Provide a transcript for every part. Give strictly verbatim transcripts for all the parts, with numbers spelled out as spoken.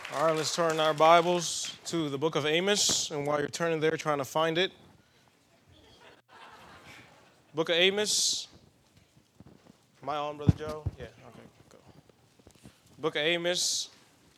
All right, let's turn our Bibles to the book of Amos. And while you're turning there, trying to find it, book of Amos. Am I on, Brother Joe? Yeah, okay, go. Book of Amos,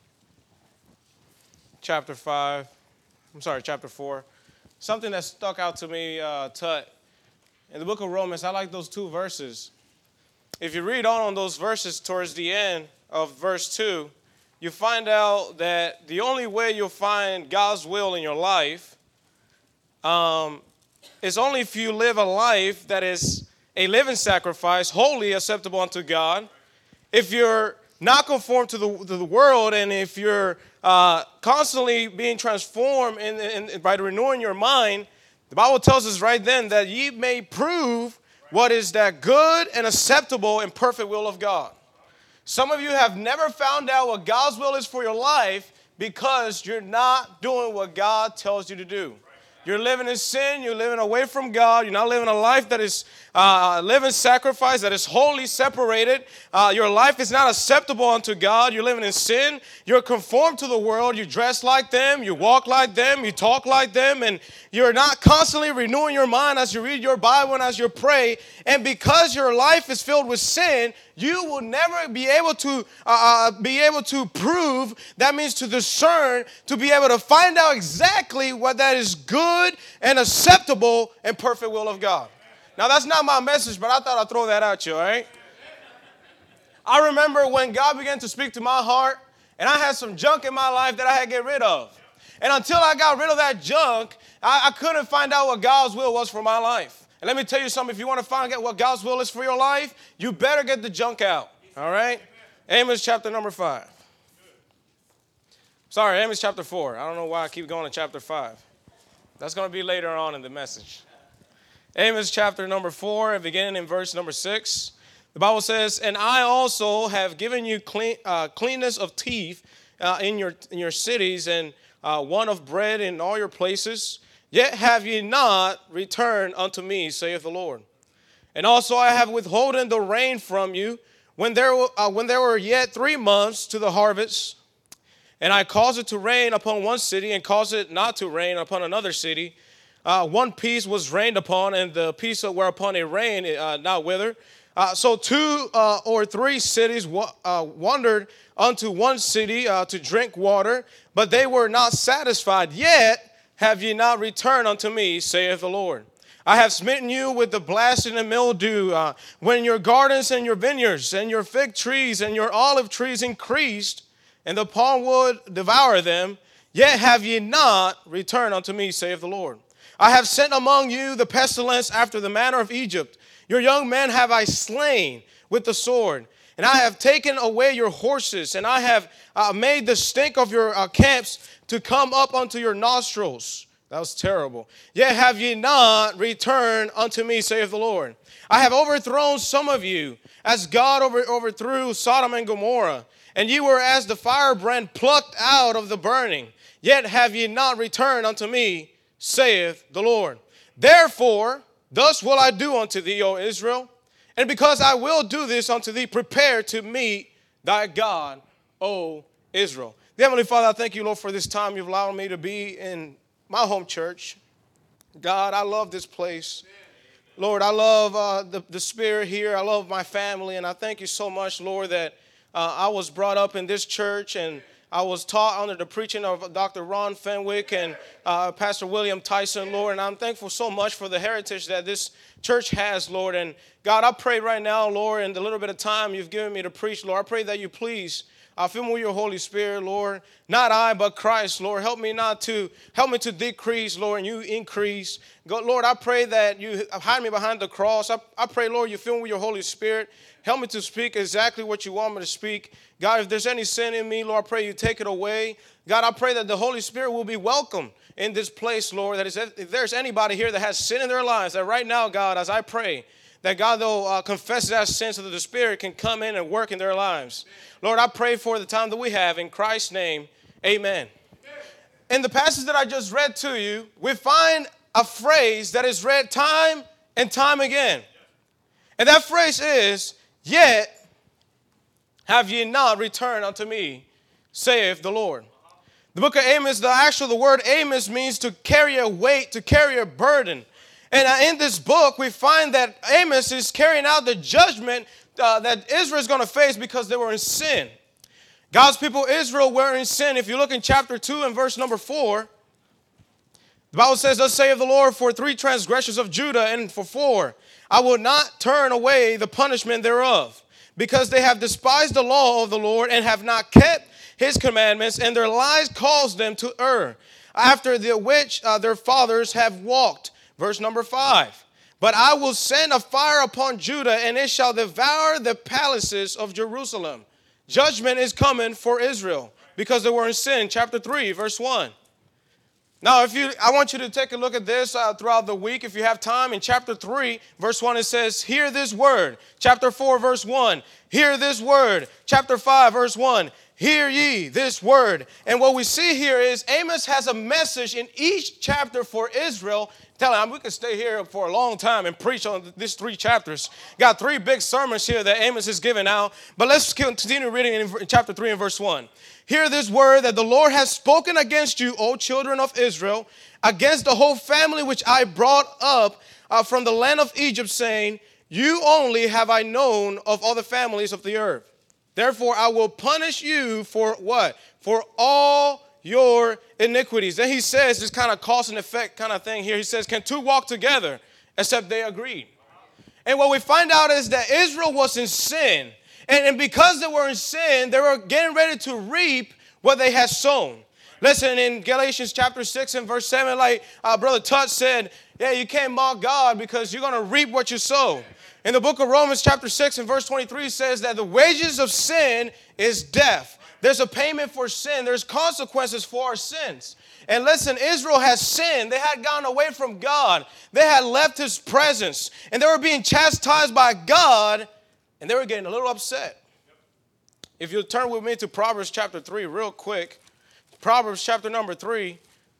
chapter five. I'm sorry, chapter four. Something that stuck out to me, uh, Tut, in the book of Romans, I like those two verses. If you read on on those verses towards the end of verse two, you find out that the only way you'll find God's will in your life um, is only if you live a life that is a living sacrifice, wholly acceptable unto God. If you're not conformed to the, to the world, and if you're uh, constantly being transformed in, in, in, by renewing your mind, the Bible tells us right then that ye may prove what is that good and acceptable and perfect will of God. Some of you have never found out what God's will is for your life because you're not doing what God tells you to do. You're living in sin. You're living away from God. You're not living a life that is uh, a living sacrifice, that is wholly separated. Uh, your life is not acceptable unto God. You're living in sin. You're conformed to the world. You dress like them. You walk like them. You talk like them. And you're not constantly renewing your mind as you read your Bible and as you pray. And because your life is filled with sin, you will never be able to uh, be able to prove, that means to discern, to be able to find out exactly what that is good and acceptable and perfect will of God. Now, that's not my message, but I thought I'd throw that at you, all right? I remember when God began to speak to my heart, and I had some junk in my life that I had to get rid of. And until I got rid of that junk, I, I couldn't find out what God's will was for my life. And let me tell you something, if you want to find out what God's will is for your life, you better get the junk out, all right? Amos chapter number five. Sorry, Amos chapter four. I don't know why I keep going to chapter five. That's going to be later on in the message. Amos chapter number four, beginning in verse number six. The Bible says, and I also have given you clean, uh, cleanness of teeth uh, in your in your cities, and uh, one of bread in all your places. Yet have ye not returned unto me, saith the Lord. And also I have withholden the rain from you when there, uh, when there were yet three months to the harvest. And I caused it to rain upon one city, and caused it not to rain upon another city. Uh, one piece was rained upon, and the piece whereupon it rained uh, not withered. Uh, so two uh, or three cities wa- uh, wandered unto one city uh, to drink water, but they were not satisfied. Yet have ye not returned unto me, saith the Lord. I have smitten you with the blasting and mildew, uh, when your gardens and your vineyards and your fig trees and your olive trees increased, and the palm wood devour them. Yet have ye not returned unto me, saith the Lord. I have sent among you the pestilence after the manner of Egypt. Your young men have I slain with the sword. And I have taken away your horses, and I have uh, made the stink of your uh, camps to come up unto your nostrils. That was terrible. Yet have ye not returned unto me, saith the Lord. I have overthrown some of you, as God over, overthrew Sodom and Gomorrah. And ye were as the firebrand plucked out of the burning. Yet have ye not returned unto me, saith the Lord. Therefore, thus will I do unto thee, O Israel. And because I will do this unto thee, prepare to meet thy God, O Israel. Dear Heavenly Father, I thank you, Lord, for this time you've allowed me to be in my home church. God, I love this place. Lord, I love uh, the, the spirit here. I love my family. And I thank you so much, Lord, that uh, I was brought up in this church, and I was taught under the preaching of Doctor Ron Fenwick and uh, Pastor William Tyson, Lord. And I'm thankful so much for the heritage that this church has, Lord. And God, I pray right now, Lord, in the little bit of time you've given me to preach, Lord, I pray that you please uh, fill me with your Holy Spirit, Lord. Not I, but Christ, Lord. Help me not to, help me to decrease, Lord, and you increase. God, Lord, I pray that you hide me behind the cross. I, I pray, Lord, you fill me with your Holy Spirit. Help me to speak exactly what you want me to speak. God, if there's any sin in me, Lord, I pray you take it away. God, I pray that the Holy Spirit will be welcome in this place, Lord. That is, if there's anybody here that has sin in their lives, that right now, God, as I pray, that God, they'll uh, confess that sin so that the Spirit can come in and work in their lives. Lord, I pray for the time that we have. In Christ's name, amen. In the passage that I just read to you, we find a phrase that is read time and time again. And that phrase is, yet have ye not returned unto me, saith the Lord. The book of Amos, the actual the word Amos means to carry a weight, to carry a burden. And uh, in this book, we find that Amos is carrying out the judgment uh, that Israel is going to face because they were in sin. God's people, Israel, were in sin. If you look in chapter two and verse number four, the Bible says, thus saith the Lord, for three transgressions of Judah, and for four, I will not turn away the punishment thereof, because they have despised the law of the Lord, and have not kept his commandments, and their lies caused them to err, after the which uh, their fathers have walked. Verse number five, but I will send a fire upon Judah, and it shall devour the palaces of Jerusalem. Judgment is coming for Israel, because they were in sin. Chapter three, verse one. Now, if you, I want you to take a look at this uh, throughout the week, if you have time. In chapter three, verse one, it says, hear this word. Chapter four, verse one, hear this word. Chapter five, verse one, hear ye this word. And what we see here is Amos has a message in each chapter for Israel. Telling them, we could stay here for a long time and preach on these three chapters. Got three big sermons here that Amos is giving out. But let's continue reading in chapter three and verse one. Hear this word that the Lord has spoken against you, O children of Israel, against the whole family which I brought up uh, from the land of Egypt, saying, you only have I known of all the families of the earth. Therefore I will punish you for what? For all your iniquities. Then he says this kind of cause and effect kind of thing here. He says, can two walk together except they agreed? And what we find out is that Israel was in sin. And, and because they were in sin, they were getting ready to reap what they had sown. Listen, in Galatians chapter six and verse seven, like uh, Brother Tut said, yeah, you can't mock God because you're going to reap what you sow. In the book of Romans chapter six and verse twenty-three says that the wages of sin is death. There's a payment for sin. There's consequences for our sins. And listen, Israel has sinned. They had gone away from God. They had left his presence. And they were being chastised by God. And they were getting a little upset. If you'll turn with me to Proverbs chapter three real quick. Proverbs chapter number three.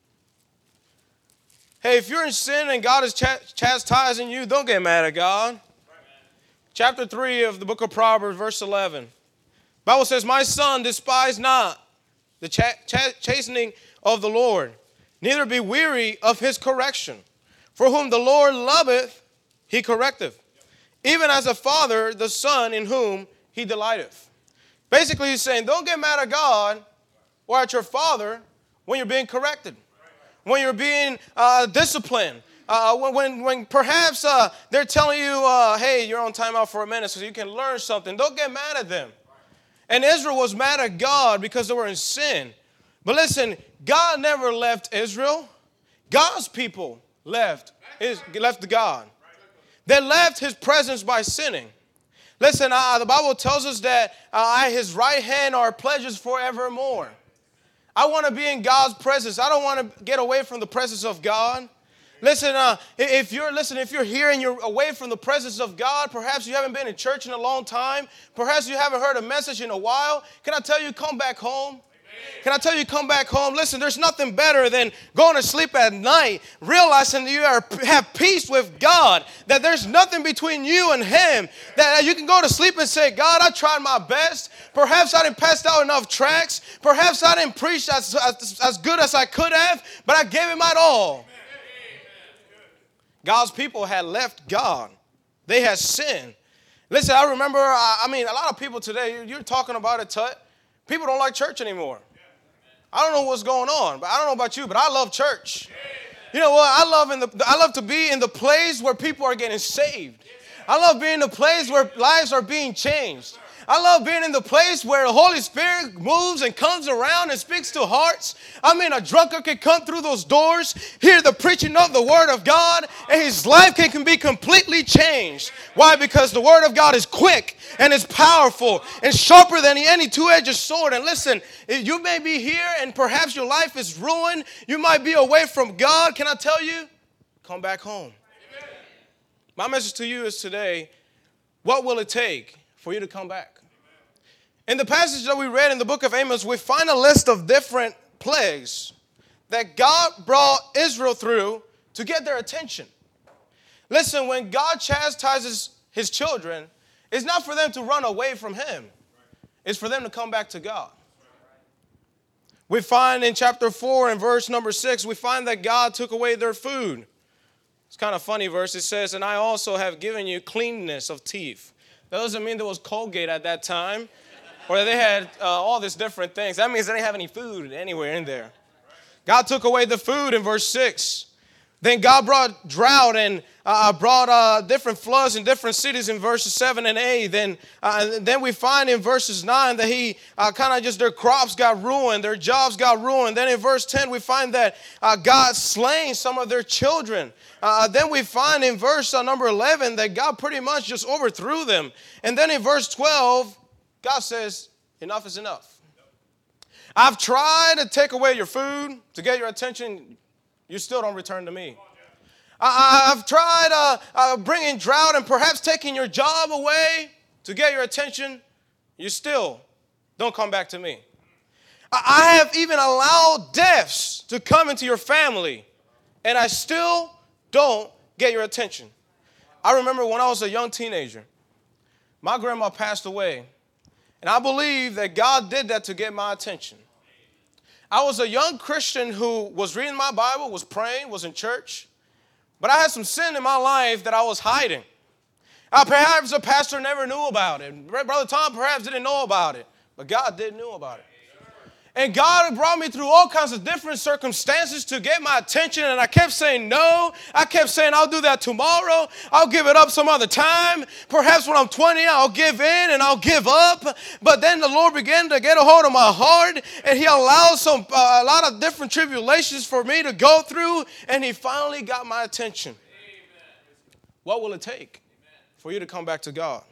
Hey, if you're in sin and God is ch- chastising you, don't get mad at God. Chapter three of the book of Proverbs, verse eleven. The Bible says, my son, despise not the ch- ch- chastening of the Lord, neither be weary of his correction. For whom the Lord loveth, he correcteth, even as a father the son in whom he delighteth. Basically, he's saying, don't get mad at God or at your father when you're being corrected, when you're being uh, disciplined, uh, when, when, when perhaps uh, they're telling you, uh, hey, you're on timeout for a minute so you can learn something. Don't get mad at them. And Israel was mad at God because they were in sin. But listen, God never left Israel. God's people left, his, left God. They left his presence by sinning. Listen, uh, the Bible tells us that uh, at his right hand are pleasures forevermore. I want to be in God's presence. I don't want to get away from the presence of God. Listen, uh, if you're listen, if you're here and you're away from the presence of God, perhaps you haven't been in church in a long time. Perhaps you haven't heard a message in a while. Can I tell you, come back home? Can I tell you, come back home? Listen, there's nothing better than going to sleep at night, realizing you are, have peace with God, that there's nothing between you and him, that you can go to sleep and say, God, I tried my best. Perhaps I didn't pass out enough tracts. Perhaps I didn't preach as, as, as good as I could have, but I gave him my all. God's people had left God. They had sinned. Listen, I remember, I mean, a lot of people today, you're talking about it, Tut. People don't like church anymore. I don't know what's going on, but I don't know about you, but I love church. You know what? I love in the I love to be in the place where people are getting saved. I love being in the place where lives are being changed. I love being in the place where the Holy Spirit moves and comes around and speaks to hearts. I mean, a drunkard can come through those doors, hear the preaching of the Word of God, and his life can, can be completely changed. Why? Because the Word of God is quick and it's powerful and sharper than any two-edged sword. And listen, you may be here and perhaps your life is ruined. You might be away from God. Can I tell you? Come back home. Amen. My message to you is today, what will it take for you to come back? In the passage that we read in the book of Amos, we find a list of different plagues that God brought Israel through to get their attention. Listen, when God chastises his children, it's not for them to run away from him. It's for them to come back to God. we find in chapter four and verse number six, we find that God took away their food. It's kind of funny verse. It says, and I also have given you cleanness of teeth. That doesn't mean there was Colgate at that time or that they had uh, all these different things. That means they didn't have any food anywhere in there. God took away the food in verse six. Then God brought drought and uh, brought uh, different floods in different cities in verses seven and eight. Then, uh, then we find in verses nine that he uh, kind of just their crops got ruined, their jobs got ruined. Then in verse ten we find that uh, God slain some of their children. Uh, then we find in verse uh, number eleven that God pretty much just overthrew them. And then in verse twelve, God says, enough is enough. I've tried to take away your food to get your attention. You still don't return to me. I, I've tried uh, uh, bringing drought and perhaps taking your job away to get your attention. You still don't come back to me. I, I have even allowed deaths to come into your family, and I still don't get your attention. I remember when I was a young teenager, my grandma passed away, and I believe that God did that to get my attention. I was a young Christian who was reading my Bible, was praying, was in church, but I had some sin in my life that I was hiding. Uh, perhaps the pastor never knew about it. Brother Tom perhaps didn't know about it, but God did know about it. And God brought me through all kinds of different circumstances to get my attention, and I kept saying no. I kept saying I'll do that tomorrow. I'll give it up some other time. Perhaps when I'm twenty, I'll give in and I'll give up. But then the Lord began to get a hold of my heart, and he allowed some uh, a lot of different tribulations for me to go through, and he finally got my attention. Amen. What will it take for you to come back to God?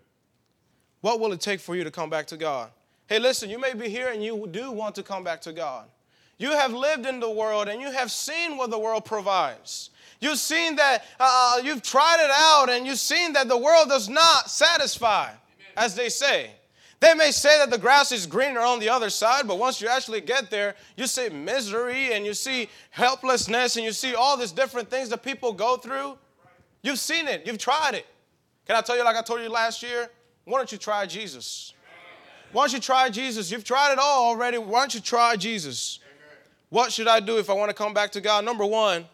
What will it take for you to come back to God? Hey, listen, you may be here and you do want to come back to God. You have lived in the world and you have seen what the world provides. You've seen that, uh, you've tried it out and you've seen that the world does not satisfy, as they say. They may say that the grass is greener on the other side, but once you actually get there, you see misery and you see helplessness and you see all these different things that people go through. You've seen it. You've tried it. Can I tell you like I told you last year? Why don't you try Jesus? Why don't you try Jesus? You've tried it all already. Why don't you try Jesus? What should I do if I want to come back to God? Number one,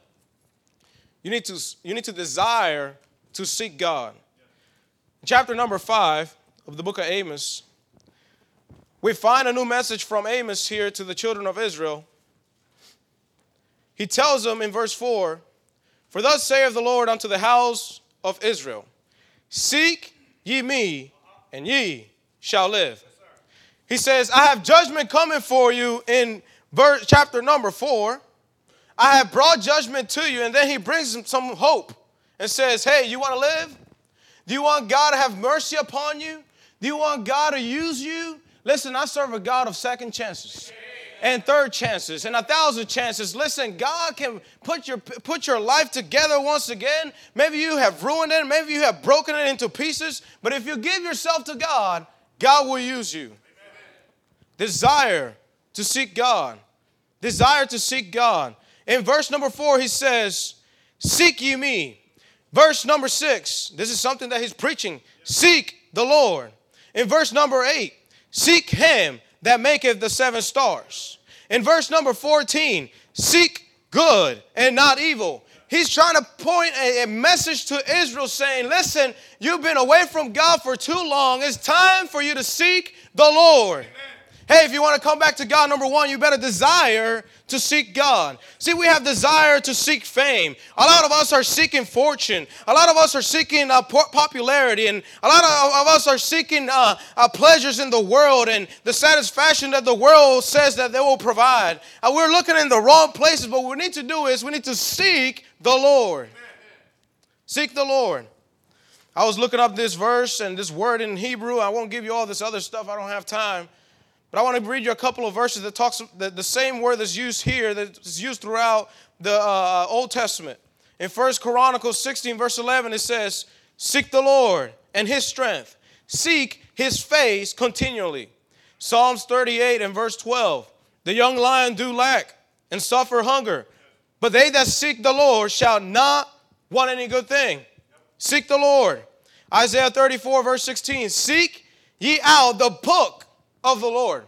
you need to, you need to desire to seek God. In chapter number five of the book of Amos, we find a new message from Amos here to the children of Israel. He tells them in verse four, for thus saith the Lord unto the house of Israel, seek ye me, and ye shall live. He says, I have judgment coming for you in verse, chapter number four. I have brought judgment to you. And then he brings them some hope and says, hey, you want to live? Do you want God to have mercy upon you? Do you want God to use you? Listen, I serve a God of second chances and third chances and a thousand chances. Listen, God can put your, put your life together once again. Maybe you have ruined it. Maybe you have broken it into pieces. But if you give yourself to God, God will use you. Desire to seek God. Desire to seek God. In verse number four, he says, seek ye me. Verse number six, this is something that he's preaching. Seek the Lord. In verse number eight, seek him that maketh the seven stars. In verse number fourteen, seek good and not evil. He's trying to point a, a message to Israel saying, listen, you've been away from God for too long. It's time for you to seek the Lord. Amen. Hey, if you want to come back to God, number one, you better desire to seek God. See, we have desire to seek fame. A lot of us are seeking fortune. A lot of us are seeking uh, popularity. And a lot of, of us are seeking uh, uh, pleasures in the world and the satisfaction that the world says that they will provide. Uh, we're looking in the wrong places, but what we need to do is we need to seek the Lord. Seek the Lord. I was looking up this verse and this word in Hebrew. I won't give you all this other stuff. I don't have time. But I want to read you a couple of verses that talks the, the same word that's used here that is used throughout the uh, Old Testament. In First Chronicles sixteen, verse eleven, it says, seek the Lord and his strength. Seek his face continually. Psalms thirty-eight and verse twelve, the young lion do lack and suffer hunger, but they that seek the Lord shall not want any good thing. Seek the Lord. Isaiah thirty-four, verse sixteen, seek ye out the book of the Lord.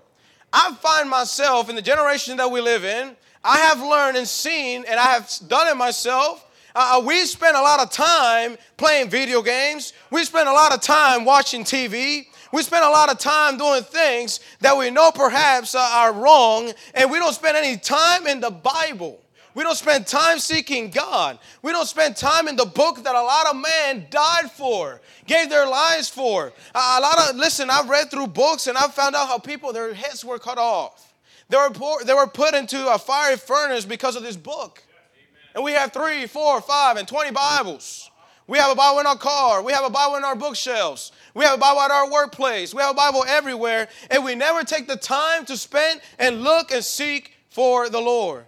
I find myself in the generation that we live in, I have learned and seen, and I have done it myself. Uh, we spend a lot of time playing video games. We spend a lot of time watching T V. We spend a lot of time doing things that we know perhaps uh, are wrong, and we don't spend any time in the Bible. We don't spend time seeking God. We don't spend time in the book that a lot of men died for, gave their lives for. Uh, a lot of, listen, I've read through books and I've found out how people, their heads were cut off. They were, pour, they were put into a fiery furnace because of this book. And we have three, four, five, and twenty Bibles. We have a Bible in our car. We have a Bible in our bookshelves. We have a Bible at our workplace. We have a Bible everywhere. And we never take the time to spend and look and seek for the Lord.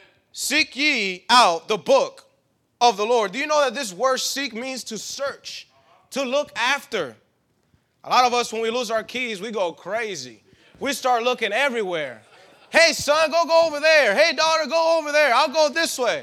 Seek ye out the book of the Lord. Do you know that this word seek means to search, to look after? A lot of us, when we lose our keys, we go crazy. We start looking everywhere. Hey, son, go go over there. Hey, daughter, go over there. I'll go this way.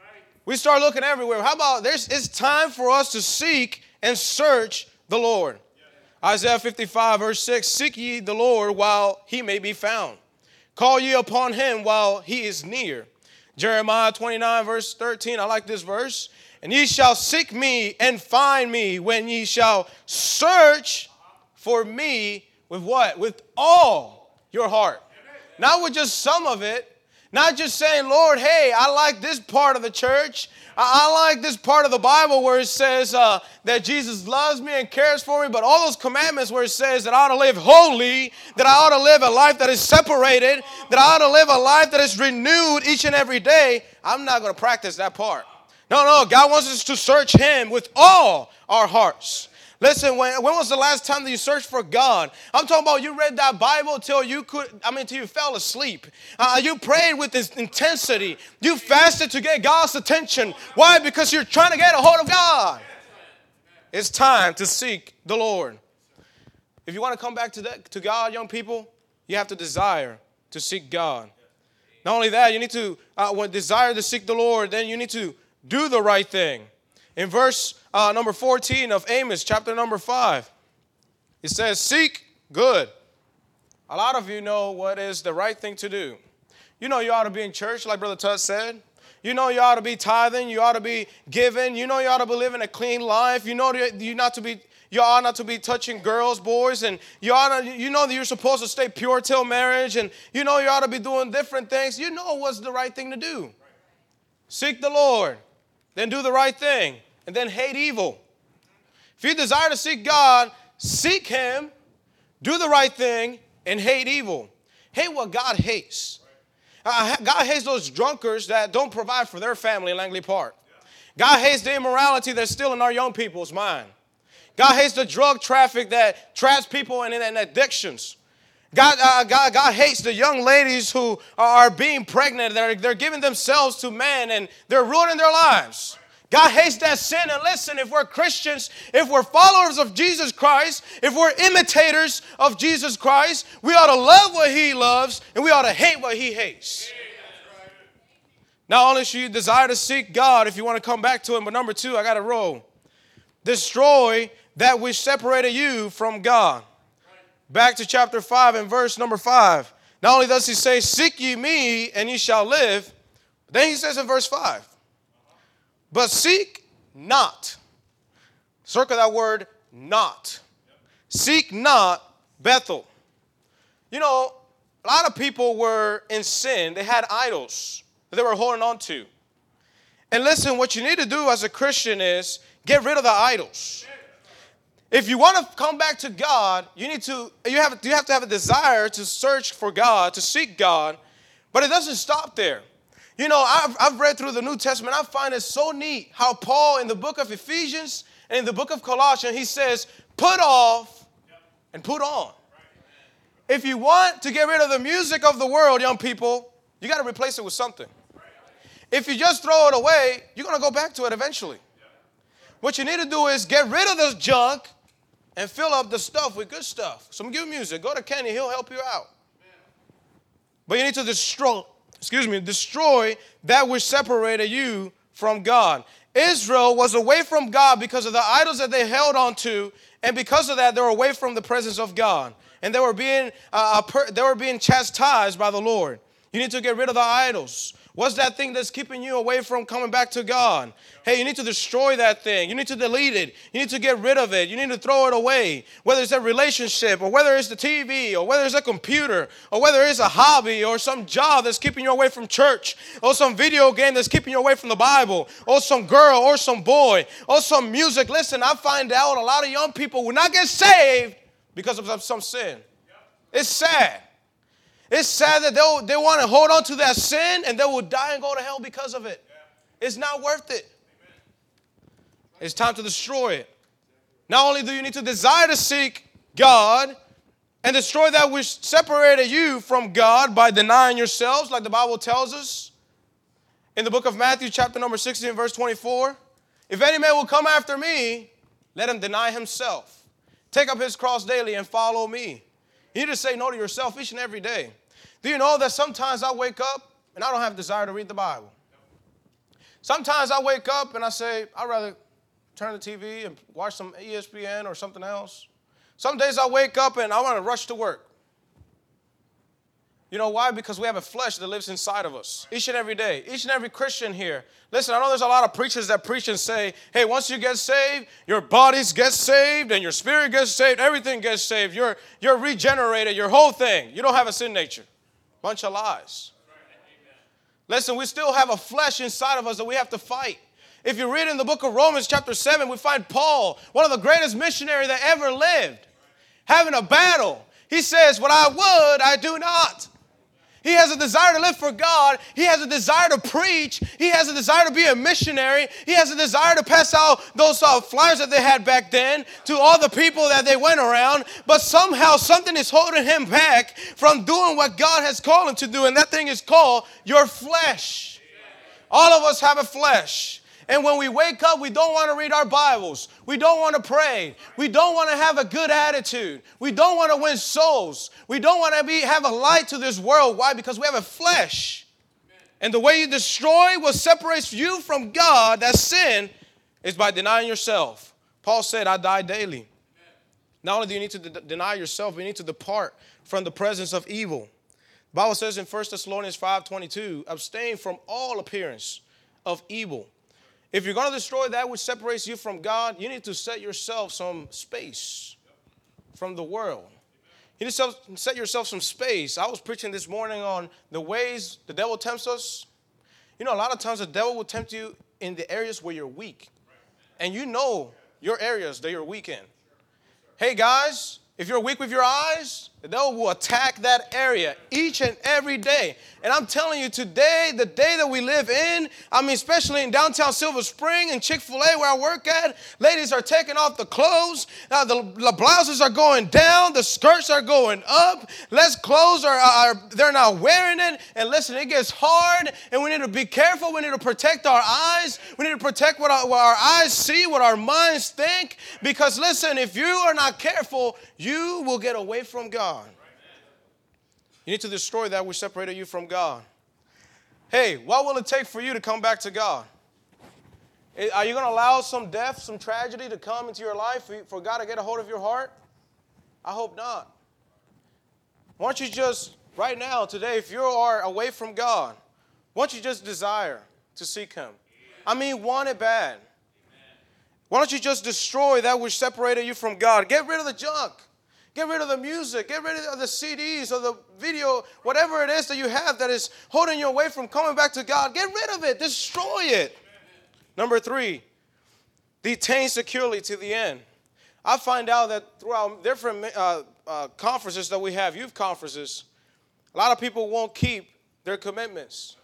We start looking everywhere. How about this? It's time for us to seek and search the Lord. Isaiah fifty-five, verse six, seek ye the Lord while he may be found. Call ye upon him while he is near. Jeremiah twenty-nine, verse thirteen, I like this verse. And ye shall seek me and find me when ye shall search for me with what? With all your heart. Not with just some of it. Not just saying, Lord, hey, I like this part of the church. I, I like this part of the Bible where it says uh, that Jesus loves me and cares for me. But all those commandments where it says that I ought to live holy, that I ought to live a life that is separated, that I ought to live a life that is renewed each and every day, I'm not going to practice that part. No, no, God wants us to search him with all our hearts. Listen, when, when was the last time that you searched for God? I'm talking about you read that Bible till you could, I mean, till you fell asleep. Uh, you prayed with this intensity. You fasted to get God's attention. Why? Because you're trying to get a hold of God. It's time to seek the Lord. If you want to come back to that, to God, young people, you have to desire to seek God. Not only that, you need to, uh, when desire to seek the Lord, then you need to do the right thing. In verse uh, number fourteen of Amos, chapter number five, it says, seek good. A lot of you know what is the right thing to do. You know you ought to be in church, like Brother Tut said. You know you ought to be tithing. You ought to be giving. You know you ought to be living a clean life. You know you not to be, you ought not to be touching girls, boys, and you ought to, you know that you're supposed to stay pure till marriage, and you know you ought to be doing different things. You know what's the right thing to do. Seek the Lord. Then do the right thing, and then hate evil. If you desire to seek God, seek him, do the right thing, and hate evil. Hate what God hates. Uh, God hates those drunkards that don't provide for their family in Langley Park. God hates the immorality that's still in our young people's mind. God hates the drug traffic that traps people in, in addictions. God, uh, God, God hates the young ladies who are being pregnant. They're, they're giving themselves to men and they're ruining their lives. God hates that sin. And listen, if we're Christians, if we're followers of Jesus Christ, if we're imitators of Jesus Christ, we ought to love what he loves and we ought to hate what he hates. Not only should you desire to seek God if you want to come back to him, but number two, I got to roll. Destroy that which separated you from God. Back to chapter five and verse number five. Not only does he say, seek ye me and ye shall live, but then he says in verse five, but seek not. Circle that word, not. Seek not Bethel. You know, a lot of people were in sin. They had idols that they were holding on to. And listen, what you need to do as a Christian is get rid of the idols. If you want to come back to God, you need to, you have, you have to have a desire to search for God, to seek God, but it doesn't stop there. You know, I've, I've read through the New Testament. I find it so neat how Paul in the book of Ephesians and in the book of Colossians, he says, put off and put on. If you want to get rid of the music of the world, young people, you got to replace it with something. If you just throw it away, you're going to go back to it eventually. What you need to do is get rid of this junk and fill up the stuff with good stuff. Some good music. Go to Kenny. He'll help you out. But you need to destroy, excuse me, destroy that which separated you from God. Israel was away from God because of the idols that they held on to, and because of that, they were away from the presence of God. and they were being uh, per, they were being chastised by the Lord. You need to get rid of the idols. What's that thing that's keeping you away from coming back to God? Hey, you need to destroy that thing. You need to delete it. You need to get rid of it. You need to throw it away. Whether it's a relationship, or whether it's the T V, or whether it's a computer, or whether it's a hobby, or some job that's keeping you away from church, or some video game that's keeping you away from the Bible, or some girl, or some boy, or some music. Listen, I find out a lot of young people will not get saved because of some sin. It's sad. It's sad that they'll, they want to hold on to that sin and they will die and go to hell because of it. Yeah. It's not worth it. Amen. It's time to destroy it. Not only do you need to desire to seek God and destroy that which separated you from God by denying yourselves, like the Bible tells us in the book of Matthew, chapter number sixteen, verse twenty-four. If any man will come after me, let him deny himself. Take up his cross daily and follow me. You need to say no to yourself each and every day. Do you know that sometimes I wake up and I don't have desire to read the Bible? Sometimes I wake up and I say, I'd rather turn the T V and watch some E S P N or something else. Some days I wake up and I want to rush to work. You know why? Because we have a flesh that lives inside of us each and every day. Each and every Christian here. Listen, I know there's a lot of preachers that preach and say, hey, once you get saved, your bodies get saved and your spirit gets saved. Everything gets saved. You're, you're regenerated, your whole thing. You don't have a sin nature. Bunch of lies. Listen, we still have a flesh inside of us that we have to fight. If you read in the book of Romans chapter seven, we find Paul, one of the greatest missionaries that ever lived, having a battle. He says, what I would, I do not. He has a desire to live for God. He has a desire to preach. He has a desire to be a missionary. He has a desire to pass out those uh, flyers that they had back then to all the people that they went around. But somehow something is holding him back from doing what God has called him to do. And that thing is called your flesh. All of us have a flesh. And when we wake up, we don't want to read our Bibles. We don't want to pray. We don't want to have a good attitude. We don't want to win souls. We don't want to be have a light to this world. Why? Because we have a flesh. And the way you destroy what separates you from God, that sin, is by denying yourself. Paul said, I die daily. Not only do you need to de- deny yourself, but you need to depart from the presence of evil. The Bible says in First Thessalonians five twenty-two, abstain from all appearance of evil. If you're going to destroy that which separates you from God, you need to set yourself some space from the world. You need to set yourself some space. I was preaching this morning on the ways the devil tempts us. You know, a lot of times the devil will tempt you in the areas where you're weak. And you know your areas that you're weak in. Hey, guys, if you're weak with your eyes, the devil will attack that area each and every day. And I'm telling you, today, the day that we live in, I mean, especially in downtown Silver Spring and Chick-fil-A where I work at, ladies are taking off the clothes. Uh, the, the blouses are going down. The skirts are going up. Less clothes are, are, they're not wearing it. And listen, it gets hard, and we need to be careful. We need to protect our eyes. We need to protect what our, what our eyes see, what our minds think. Because listen, if you are not careful, you will get away from God. You need to destroy that which separated you from God. Hey, what will it take for you to come back to God? Are you going to allow some death, some tragedy to come into your life for God to get a hold of your heart? I hope not. Why don't you just, right now, today, if you are away from God, why don't you just desire to seek Him? I mean, want it bad. Why don't you just destroy that which separated you from God? Get rid of the junk. Get rid of the music. Get rid of the C Ds or the video, whatever it is that you have that is holding you away from coming back to God. Get rid of it. Destroy it. Number three, detain securely to the end. I find out that throughout different uh, uh, conferences that we have, youth conferences, a lot of people won't keep their commitments.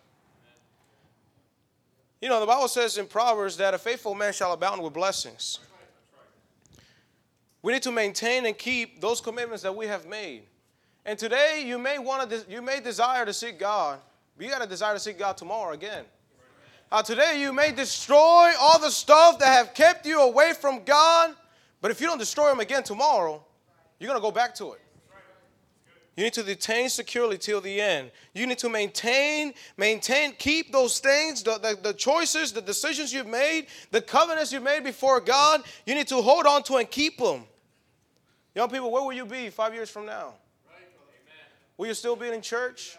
You know, the Bible says in Proverbs that a faithful man shall abound with blessings. We need to maintain and keep those commitments that we have made. And today, you may want to, you may desire to seek God, but you got to desire to seek God tomorrow again. Uh, today, you may destroy all the stuff that have kept you away from God, but if you don't destroy them again tomorrow, you're going to go back to it. You need to detain securely till the end. You need to maintain, maintain, keep those things, the, the, the choices, the decisions you've made, the covenants you've made before God. You need to hold on to and keep them. Young people, where will you be five years from now? Will you still be in church?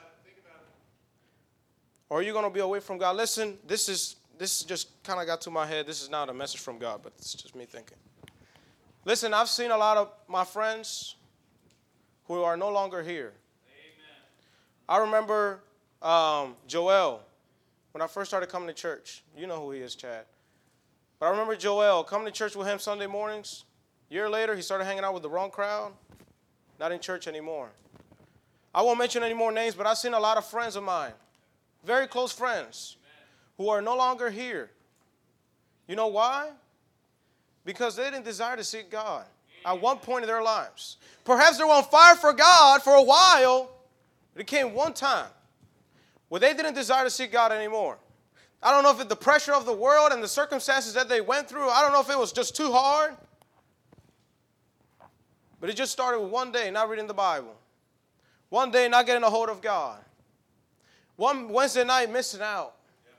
Or are you going to be away from God? Listen, this is this just kind of got to my head. This is not a message from God, but it's just me thinking. Listen, I've seen a lot of my friends who are no longer here. Amen. I remember um, Joel, when I first started coming to church. You know who he is, Chad. But I remember Joel, coming to church with him Sunday mornings. A year later, he started hanging out with the wrong crowd. Not in church anymore. I won't mention any more names, but I've seen a lot of friends of mine, very close friends, who are no longer here. You know why? Because they didn't desire to seek God at one point in their lives. Perhaps they were on fire for God for a while, but it came one time where they didn't desire to seek God anymore. I don't know if it's the pressure of the world and the circumstances that they went through. I don't know if it was just too hard. But it just started with one day not reading the Bible. One day not getting a hold of God. One Wednesday night missing out.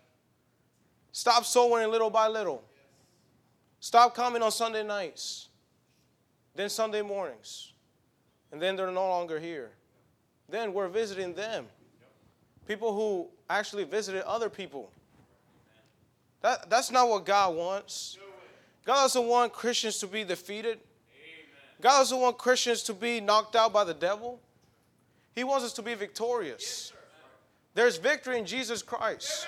Stop sowing little by little. Stop coming on Sunday nights. Then Sunday mornings. And then they're no longer here. Then we're visiting them. People who actually visited other people. That, that's not what God wants. God doesn't want Christians to be defeated. God doesn't want Christians to be knocked out by the devil. He wants us to be victorious. There's victory in Jesus Christ.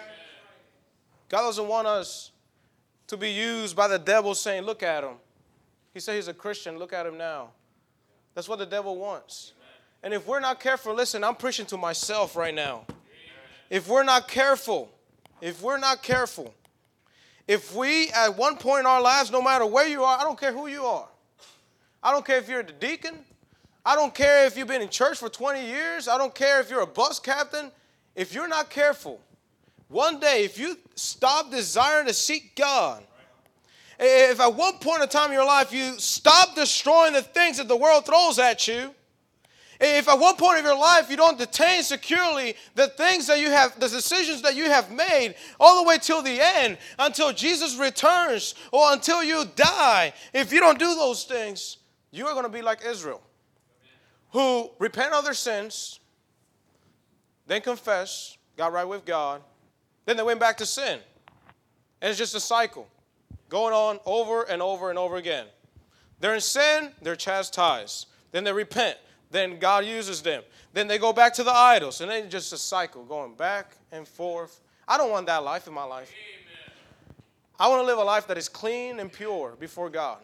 God doesn't want us to be used by the devil saying, look at him. He said he's a Christian. Look at him now. That's what the devil wants. And if we're not careful, listen, I'm preaching to myself right now. If we're not careful, if we're not careful, if we at one point in our lives, no matter where you are, I don't care who you are. I don't care if you're the deacon. I don't care if you've been in church for twenty years. I don't care if you're a bus captain. If you're not careful, one day, if you stop desiring to seek God, if at one point in time in your life you stop destroying the things that the world throws at you, if at one point of your life you don't detain securely the things that you have, the decisions that you have made all the way till the end, until Jesus returns or until you die, if you don't do those things, you are going to be like Israel, who repent of their sins, then confess, got right with God, then they went back to sin. And it's just a cycle going on over and over and over again. They're in sin, they're chastised. Then they repent. Then God uses them. Then they go back to the idols. And then just a cycle going back and forth. I don't want that life in my life. Amen. I want to live a life that is clean and pure before God.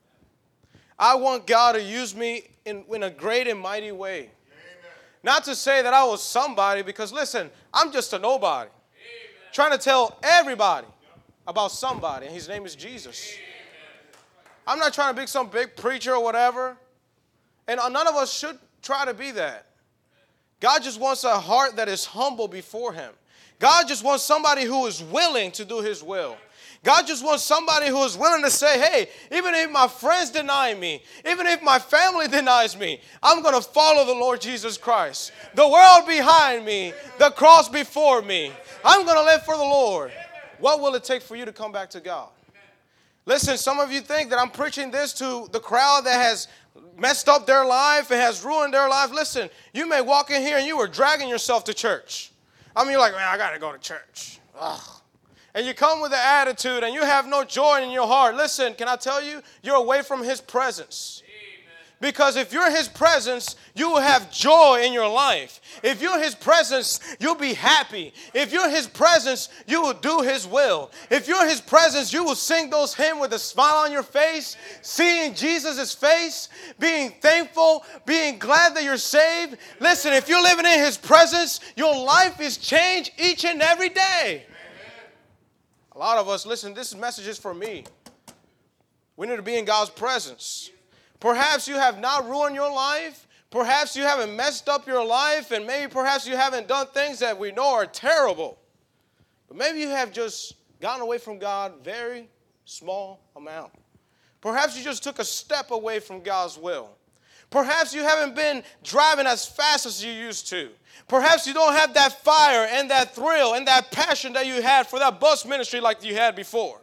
I want God to use me in, in a great and mighty way. Amen. Not to say that I was somebody, because listen, I'm just a nobody. Amen. Trying to tell everybody about somebody, and his name is Jesus. Amen. I'm not trying to be some big preacher or whatever. And none of us should try to be that. God just wants a heart that is humble before him. God just wants somebody who is willing to do his will. God just wants somebody who is willing to say, hey, even if my friends deny me, even if my family denies me, I'm going to follow the Lord Jesus Christ. The world behind me, the cross before me. I'm going to live for the Lord. What will it take for you to come back to God? Listen, some of you think that I'm preaching this to the crowd that has messed up their life and has ruined their life. Listen, you may walk in here and you were dragging yourself to church. I mean, you're like, man, I got to go to church. Ugh. And you come with an attitude and you have no joy in your heart. Listen, can I tell you, you're away from his presence. Because if you're his presence, you will have joy in your life. If you're his presence, you'll be happy. If you're his presence, you will do his will. If you're his presence, you will sing those hymns with a smile on your face, seeing Jesus' face, being thankful, being glad that you're saved. Listen, if you're living in his presence, your life is changed each and every day. A lot of us, listen, this message is for me. We need to be in God's presence. Perhaps you have not ruined your life. Perhaps you haven't messed up your life. And maybe perhaps you haven't done things that we know are terrible. But maybe you have just gotten away from God very small amount. Perhaps you just took a step away from God's will. Perhaps you haven't been driving as fast as you used to. Perhaps you don't have that fire and that thrill and that passion that you had for that bus ministry like you had before.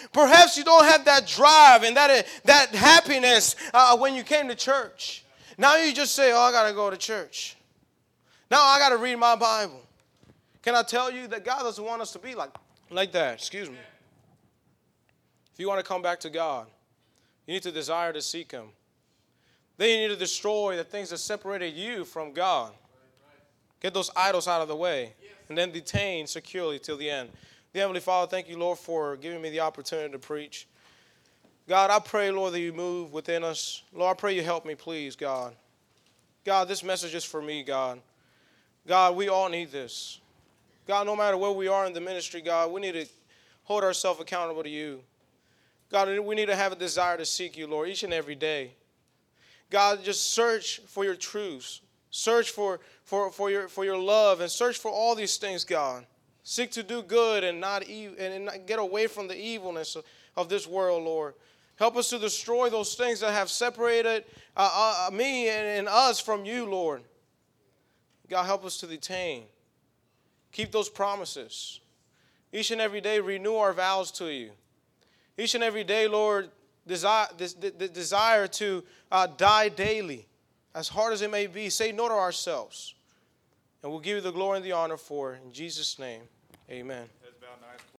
Perhaps you don't have that drive and that, that happiness uh, when you came to church. Now you just say, oh, I got to go to church. Now I got to read my Bible. Can I tell you that God doesn't want us to be like, like that? Excuse me. If you want to come back to God, you need to desire to seek Him. Then you need to destroy the things that separated you from God. Get those idols out of the way. And then detain securely till the end. Dear Heavenly Father, thank you, Lord, for giving me the opportunity to preach. God, I pray, Lord, that you move within us. Lord, I pray you help me, please, God. God, this message is for me, God. God, we all need this. God, no matter where we are in the ministry, God, we need to hold ourselves accountable to you. God, we need to have a desire to seek you, Lord, each and every day. God, just search for your truths. Search for, for, for, your, for your love and search for all these things, God. Seek to do good and not e- and not get away from the evilness of, of this world, Lord. Help us to destroy those things that have separated uh, uh, me and, and us from you, Lord. God, help us to detain. Keep those promises. Each and every day, renew our vows to you. Each and every day, Lord, desire, this, the, the desire to uh, die daily. As hard as it may be, say no to ourselves. And we'll give you the glory and the honor for it. In Jesus' name, amen.